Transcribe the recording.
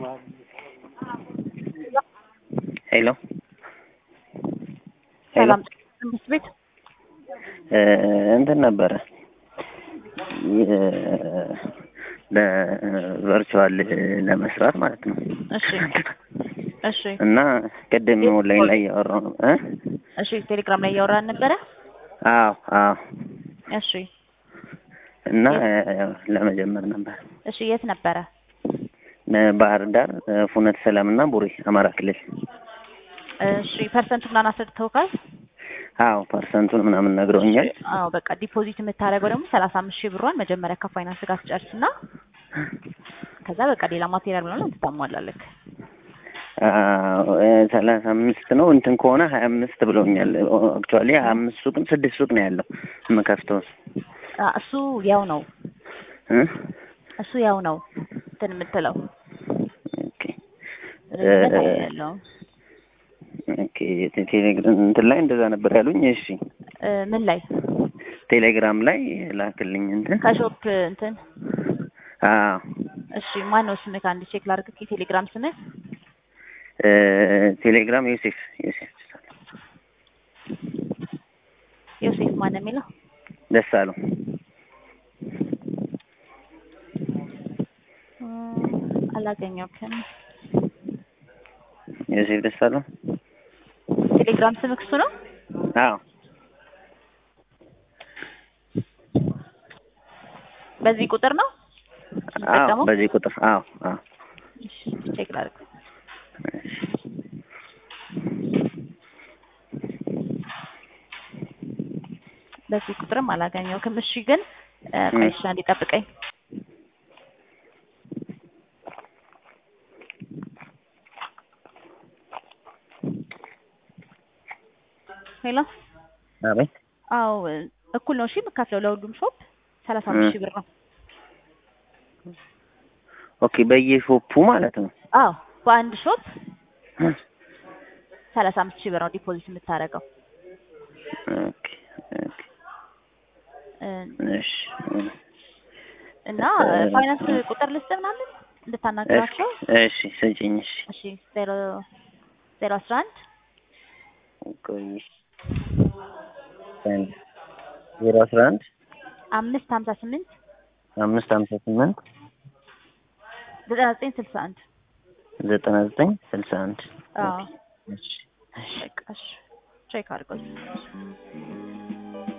ሄሎ ሰላም ትምህርት ቤት እንትን ነበረ ለቨርቹዋል ለመስራት ማለት ነው። እሺ እና ቀደም ኦንላይን ላይ ያወራው ነው። እሺ ቴሌግራም ላይ ያወራን ነበረ። አዎ እሺ እና ለመጀመር ነበር። እሺ የት ነበረ? ባህር ዳር፣ ፍኖተ ሰላምና ቡሬ አማራ ክልል። እሺ ፐርሰንቱን አናሰድተውካል? አዎ ፐርሰንቱን ምናምን ነግረውኛል። አዎ በቃ ዲፖዚት የምታደርገው ደግሞ 35,000 ብሯን መጀመሪያ ከፋይናንስ ጋር ትጨርስና ከዛ በቃ ሌላ ማቴሪያል ምናምን ትታሟላለህ። 35 ነው እንትን ከሆነ 25 ብለውኛል። አክቹአሊ 25 ሱቅም 6 ሱቅ ነው ያለው የምከፍተው። እሱ ያው ነው እሱ ያው ነው እንትን የምትለው። ኦኬ ቴሌግራም እንትን ላይ እንደዛ ነበር ያሉኝ። እሺ ምን ላይ? ቴሌግራም ላይ ላክልኝ እንትን ከሾፕ እንትን። እሺ ማን ነው ስምህ? አንድ ቼክ ላድርግ። ቴሌግራም ስምህ? ቴሌግራም ዮሴፍ ማን ነው የሚለው? ደሳለው አላገኘሁትም። ዮሴፍ ደሳለው ቴሌግራም ስምህ እሱ ነው? አዎ በዚህ ቁጥር ነው? አዎ በዚህ ቁጥር። አዎ እሺ ቼክ ላድርግ። በዚህ ቁጥርም አላገኘሁትም። እሺ ግን ቆይሻ እንዲጠብቀኝ። ሄሎ አቤት። አዎ እኩል ነው። እሺ የምከፍለው ለሁሉም ሾፕ 35,000 ብር ነው። ኦኬ በየሾፑ ማለት ነው? አዎ በአንድ ሾፕ 35,000 ብር ነው ዲፖዚት የምታደርገው። ኦኬ እሺ። እና ፋይናንስ ቁጥር ልስጥ ምናምን እንድታናግራቸው። እሺ ስጪኝ። እሺ 011 ቆይ 011 558 558 9961 9961 አዎ እሺ ቼክ አድርገው።